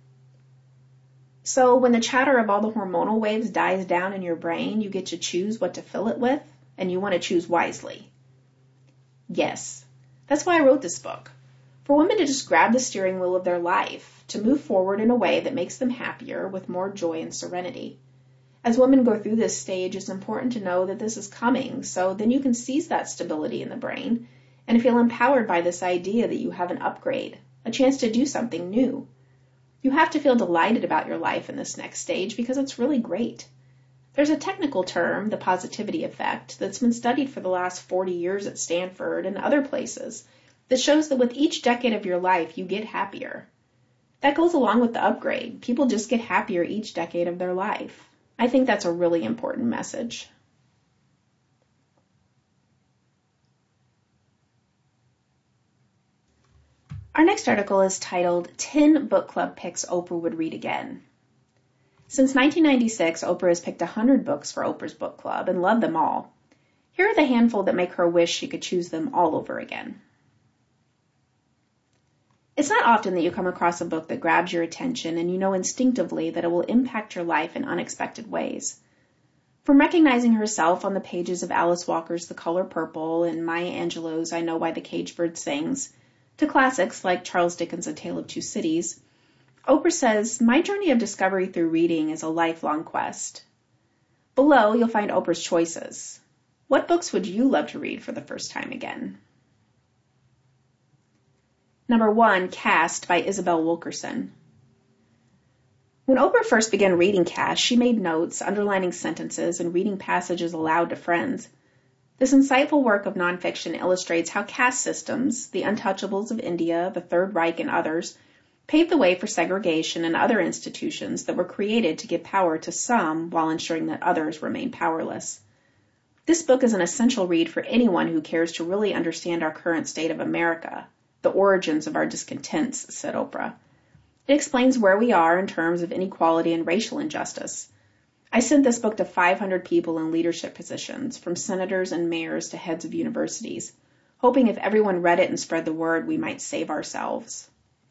So when the chatter of all the hormonal waves dies down in your brain, you get to choose what to fill it with, and you want to choose wisely. Yes, that's why I wrote this book. For women to just grab the steering wheel of their life, to move forward in a way that makes them happier with more joy and serenity. As women go through this stage, it's important to know that this is coming, so then you can seize that stability in the brain and feel empowered by this idea that you have an upgrade, a chance to do something new. You have to feel delighted about your life in this next stage because it's really great. There's a technical term, the positivity effect, that's been studied for the last 40 years at Stanford and other places that shows that with each decade of your life, you get happier. That goes along with the upgrade. People just get happier each decade of their life. I think that's a really important message. Our next article is titled 10 Book Club Picks Oprah Would Read Again. Since 1996, Oprah has picked 100 books for Oprah's Book Club and loved them all. Here are the handful that make her wish she could choose them all over again. It's not often that you come across a book that grabs your attention and you know instinctively that it will impact your life in unexpected ways. From recognizing herself on the pages of Alice Walker's The Color Purple and Maya Angelou's I Know Why the Caged Bird Sings, to classics like Charles Dickens' A Tale of Two Cities, Oprah says, "My journey of discovery through reading is a lifelong quest." Below, you'll find Oprah's choices. What books would you love to read for the first time again? Number 1, Caste by Isabel Wilkerson. When Oprah first began reading Caste, she made notes, underlining sentences, and reading passages aloud to friends. This insightful work of nonfiction illustrates how caste systems, the untouchables of India, the Third Reich, and others, paved the way for segregation and other institutions that were created to give power to some while ensuring that others remain powerless. This book is an essential read for anyone who cares to really understand our current state of America, The Origins of Our Discontents, said Oprah. It explains where we are in terms of inequality and racial injustice. I sent this book to 500 people in leadership positions, from senators and mayors to heads of universities, hoping if everyone read it and spread the word, we might save ourselves.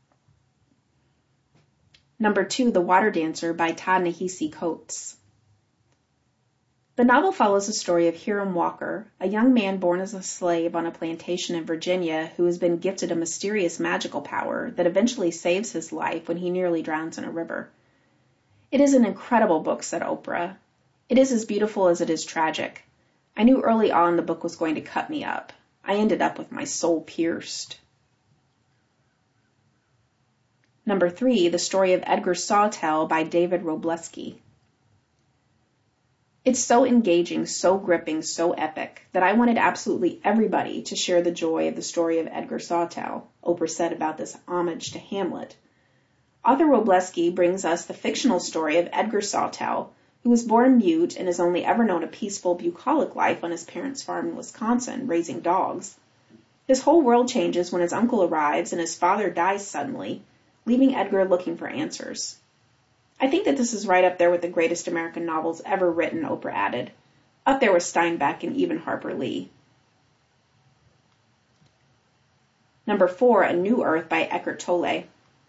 Number 2, The Water Dancer by Ta-Nehisi Coates. The novel follows the story of Hiram Walker, a young man born as a slave on a plantation in Virginia who has been gifted a mysterious magical power that eventually saves his life when he nearly drowns in a river. It is an incredible book, said Oprah. It is as beautiful as it is tragic. I knew early on the book was going to cut me up. I ended up with my soul pierced. Number 3, The Story of Edgar Sawtelle by David Wroblewski. It's so engaging, so gripping, so epic that I wanted absolutely everybody to share the joy of the story of Edgar Sawtelle, Oprah said about this homage to Hamlet. Author Wroblewski brings us the fictional story of Edgar Sawtelle, who was born mute and has only ever known a peaceful, bucolic life on his parents' farm in Wisconsin, raising dogs. His whole world changes when his uncle arrives and his father dies suddenly, leaving Edgar looking for answers. I think that this is right up there with the greatest American novels ever written, Oprah added. Up there with Steinbeck and even Harper Lee. Number 4, A New Earth by Eckhart Tolle.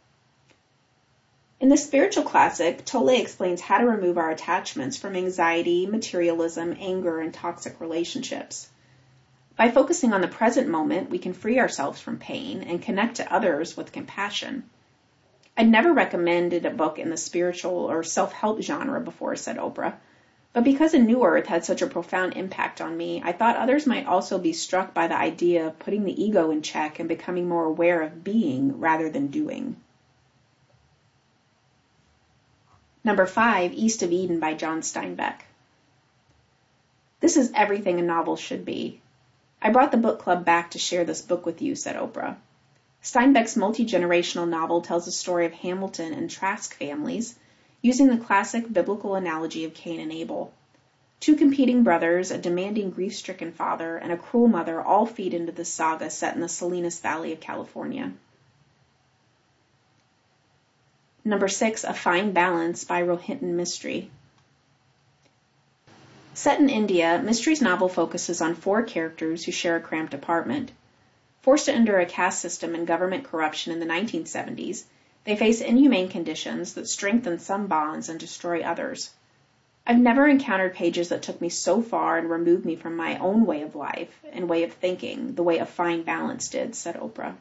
In this spiritual classic, Tolle explains how to remove our attachments from anxiety, materialism, anger, and toxic relationships. By focusing on the present moment, we can free ourselves from pain and connect to others with compassion. I'd never recommended a book in the spiritual or self-help genre before, said Oprah, but because A New Earth had such a profound impact on me, I thought others might also be struck by the idea of putting the ego in check and becoming more aware of being rather than doing. Number 5, East of Eden by John Steinbeck. This is everything a novel should be. I brought the book club back to share this book with you, said Oprah. Steinbeck's multi-generational novel tells the story of Hamilton and Trask families, using the classic biblical analogy of Cain and Abel. 2 competing brothers, a demanding grief-stricken father, and a cruel mother all feed into this saga set in the Salinas Valley of California. Number 6, A Fine Balance by Rohinton Mistry. Set in India, Mistry's novel focuses on 4 characters who share a cramped apartment. Forced to endure a caste system and government corruption in the 1970s, they face inhumane conditions that strengthen some bonds and destroy others. I've never encountered pages that took me so far and removed me from my own way of life and way of thinking, the way A Fine Balance did, said Oprah.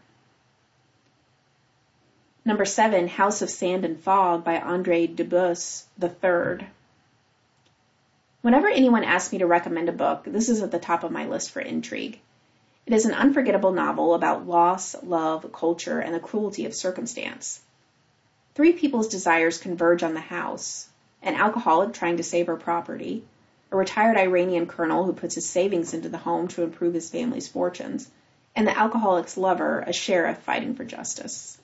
Number 7, House of Sand and Fog by André Dubus III. Whenever anyone asks me to recommend a book, this is at the top of my list for intrigue. It is an unforgettable novel about loss, love, culture, and the cruelty of circumstance. 3 people's desires converge on the house: an alcoholic trying to save her property, a retired Iranian colonel who puts his savings into the home to improve his family's fortunes, and the alcoholic's lover, a sheriff fighting for justice.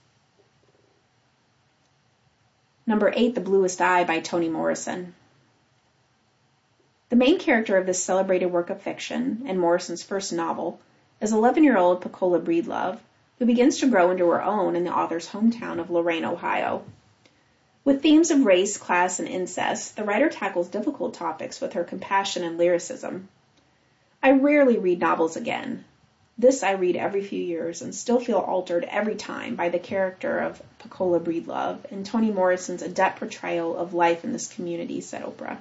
Number 8, The Bluest Eye by Toni Morrison. The main character of this celebrated work of fiction, and Morrison's first novel, is 11-year-old Pecola Breedlove, who begins to grow into her own in the author's hometown of Lorain, Ohio. With themes of race, class, and incest, the writer tackles difficult topics with her compassion and lyricism. I rarely read novels again. This I read every few years and still feel altered every time by the character of Pecola Breedlove and Toni Morrison's adept portrayal of life in this community, said Oprah.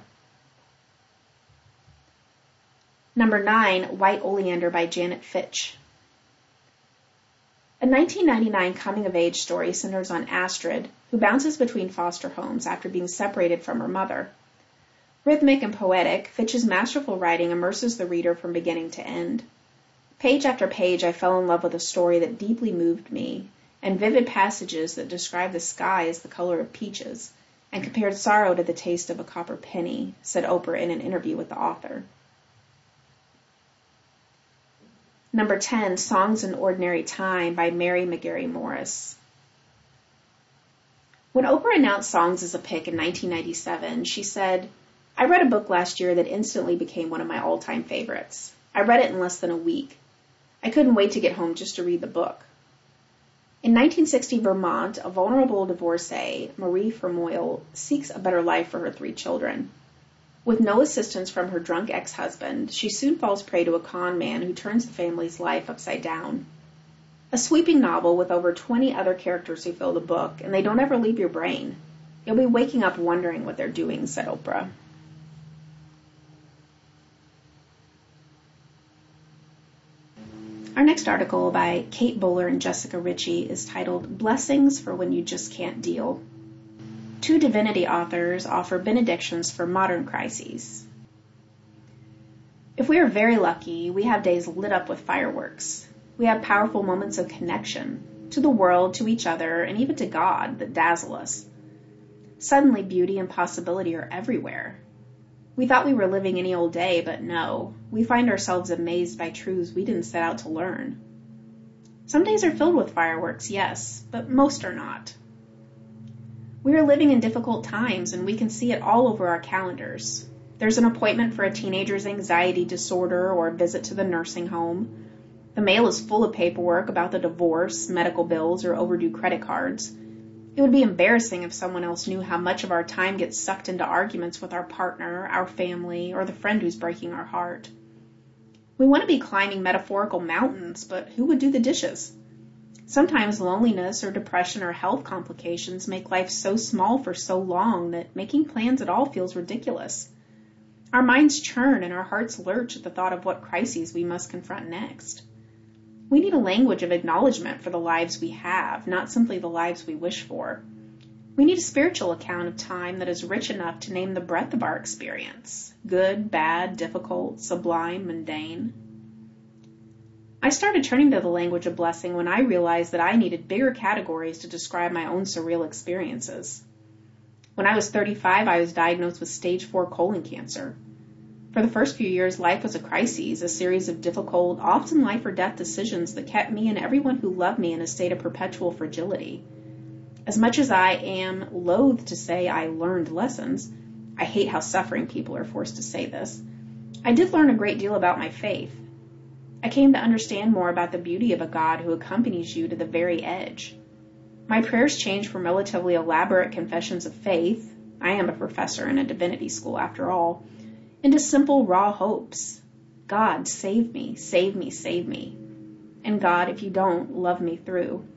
Number 9, White Oleander by Janet Fitch. A 1999 coming-of-age story centers on Astrid, who bounces between foster homes after being separated from her mother. Rhythmic and poetic, Fitch's masterful writing immerses the reader from beginning to end. Page after page, I fell in love with a story that deeply moved me, and vivid passages that describe the sky as the color of peaches, and compared sorrow to the taste of a copper penny, said Oprah in an interview with the author. Number 10, Songs in Ordinary Time by Mary McGarry Morris. When Oprah announced Songs as a pick in 1997, she said, "I read a book last year that instantly became one of my all-time favorites. I read it in less than a week. I couldn't wait to get home just to read the book. In 1960 Vermont, a vulnerable divorcee, Marie Fermoil, seeks a better life for her 3 children. With no assistance from her drunk ex-husband, she soon falls prey to a con man who turns the family's life upside down. A sweeping novel with over 20 other characters who fill the book, and they don't ever leave your brain. You'll be waking up wondering what they're doing, said Oprah. Our next article by Kate Bowler and Jessica Ritchie is titled Blessings for When You Just Can't Deal. 2 divinity authors offer benedictions for modern crises. If we are very lucky, we have days lit up with fireworks. We have powerful moments of connection to the world, to each other, and even to God that dazzle us. Suddenly, beauty and possibility are everywhere. We thought we were living any old day, but no. We find ourselves amazed by truths we didn't set out to learn. Some days are filled with fireworks, yes, but most are not. We are living in difficult times, and we can see it all over our calendars. There's an appointment for a teenager's anxiety disorder or a visit to the nursing home. The mail is full of paperwork about the divorce, medical bills, or overdue credit cards. It would be embarrassing if someone else knew how much of our time gets sucked into arguments with our partner, our family, or the friend who's breaking our heart. We want to be climbing metaphorical mountains, but who would do the dishes? Sometimes loneliness or depression or health complications make life so small for so long that making plans at all feels ridiculous. Our minds churn and our hearts lurch at the thought of what crises we must confront next. We need a language of acknowledgement for the lives we have, not simply the lives we wish for. We need a spiritual account of time that is rich enough to name the breadth of our experience, good, bad, difficult, sublime, mundane. I started turning to the language of blessing when I realized that I needed bigger categories to describe my own surreal experiences. When I was 35, I was diagnosed with stage 4 colon cancer. For the first few years, life was a crisis, a series of difficult, often life or death decisions that kept me and everyone who loved me in a state of perpetual fragility. As much as I am loath to say I learned lessons, I hate how suffering people are forced to say this, I did learn a great deal about my faith. I came to understand more about the beauty of a God who accompanies you to the very edge. My prayers changed from relatively elaborate confessions of faith, I am a professor in a divinity school after all, into simple, raw hopes. God, save me, save me, save me. And God, if you don't, love me through.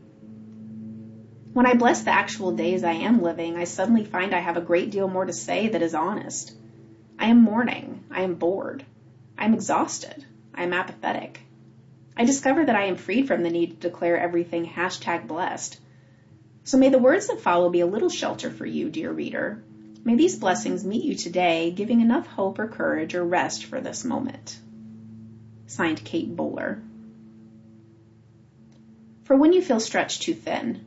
When I bless the actual days I am living, I suddenly find I have a great deal more to say that is honest. I am mourning. I am bored. I am exhausted. I am apathetic. I discover that I am freed from the need to declare everything #blessed. So may the words that follow be a little shelter for you, dear reader. May these blessings meet you today, giving enough hope or courage or rest for this moment. Signed, Kate Bowler. For when you feel stretched too thin.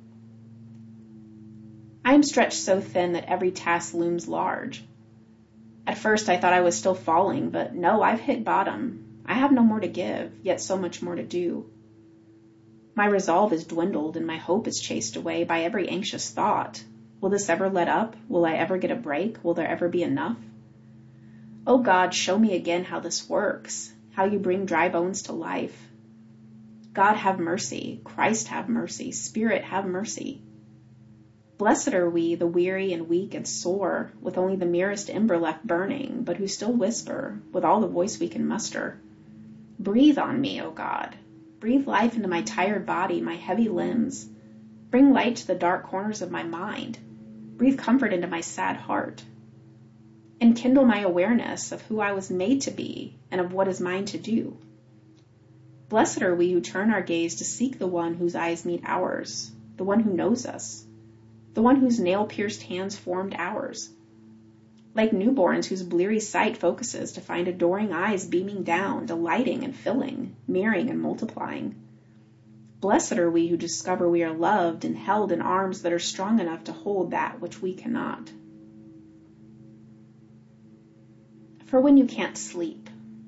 I am stretched so thin that every task looms large. At first I thought I was still falling, but no, I've hit bottom. I have no more to give, yet so much more to do. My resolve is dwindled and my hope is chased away by every anxious thought. Will this ever let up? Will I ever get a break? Will there ever be enough? Oh God, show me again how this works, how you bring dry bones to life. God have mercy, Christ have mercy, Spirit have mercy. Blessed are we, the weary and weak and sore, with only the merest ember left burning, but who still whisper, with all the voice we can muster. Breathe on me, O God. Breathe life into my tired body, my heavy limbs. Bring light to the dark corners of my mind. Breathe comfort into my sad heart. Enkindle my awareness of who I was made to be and of what is mine to do. Blessed are we who turn our gaze to seek the one whose eyes meet ours, the one who knows us, the one whose nail-pierced hands formed ours. Like newborns whose bleary sight focuses to find adoring eyes beaming down, delighting and filling, mirroring and multiplying. Blessed are we who discover we are loved and held in arms that are strong enough to hold that which we cannot. For when you can't sleep.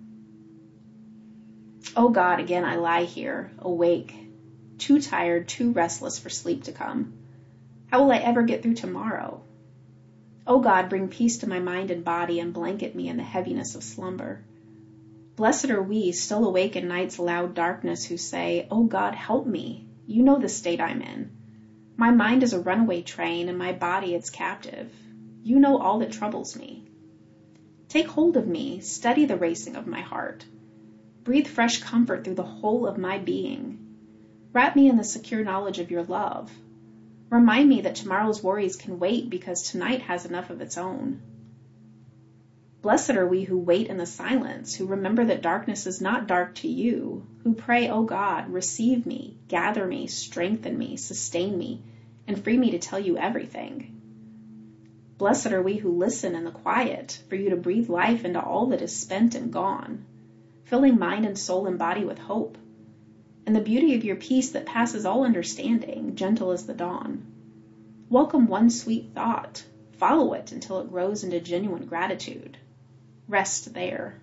Oh God, again I lie here, awake, too tired, too restless for sleep to come. How will I ever get through tomorrow? Oh God, bring peace to my mind and body and blanket me in the heaviness of slumber. Blessed are we, still awake in night's loud darkness, who say, Oh God, help me. You know the state I'm in. My mind is a runaway train and my body its captive. You know all that troubles me. Take hold of me, steady the racing of my heart. Breathe fresh comfort through the whole of my being. Wrap me in the secure knowledge of your love. Remind me that tomorrow's worries can wait because tonight has enough of its own. Blessed are we who wait in the silence, who remember that darkness is not dark to you, who pray, O God, receive me, gather me, strengthen me, sustain me, and free me to tell you everything. Blessed are we who listen in the quiet, for you to breathe life into all that is spent and gone, filling mind and soul and body with hope, and the beauty of your peace that passes all understanding, gentle as the dawn. Welcome one sweet thought, follow it until it grows into genuine gratitude. Rest there.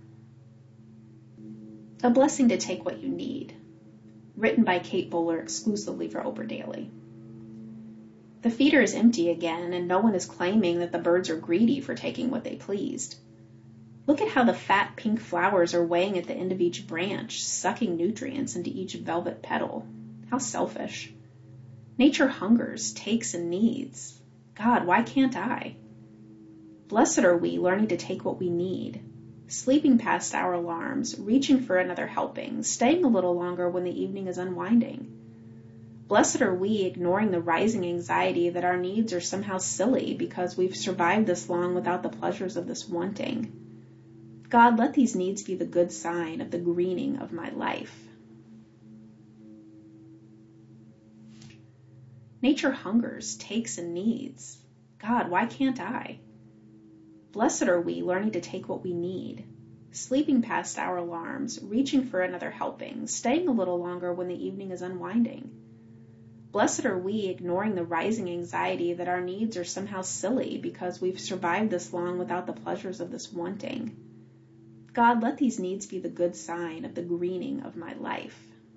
A Blessing to Take What You Need. Written by Kate Bowler exclusively for Oprah Daily. The feeder is empty again, and no one is claiming that the birds are greedy for taking what they pleased. Look at how the fat pink flowers are weighing at the end of each branch, sucking nutrients into each velvet petal. How selfish. Nature hungers, takes, and needs. God, why can't I? Blessed are we, learning to take what we need, sleeping past our alarms, reaching for another helping, staying a little longer when the evening is unwinding. Blessed are we, ignoring the rising anxiety that our needs are somehow silly because we've survived this long without the pleasures of this wanting. God, let these needs be the good sign of the greening of my life. Nature hungers, takes, and needs. God, why can't I? Blessed are we, learning to take what we need, sleeping past our alarms, reaching for another helping, staying a little longer when the evening is unwinding. Blessed are we, ignoring the rising anxiety that our needs are somehow silly because we've survived this long without the pleasures of this wanting. God, let these needs be the good sign of the greening of my life.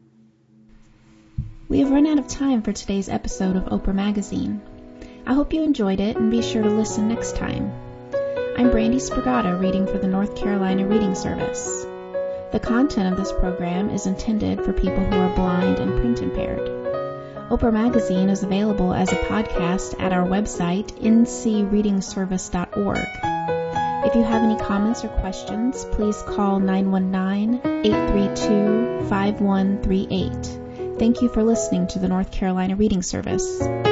We have run out of time for today's episode of Oprah Magazine. I hope you enjoyed it and be sure to listen next time. I'm Brandy Spragata reading for the North Carolina Reading Service. The content of this program is intended for people who are blind and print impaired. Oprah Magazine is available as a podcast at our website, ncreadingservice.org. If you have any comments or questions, please call 919-832-5138. Thank you for listening to the North Carolina Reading Service.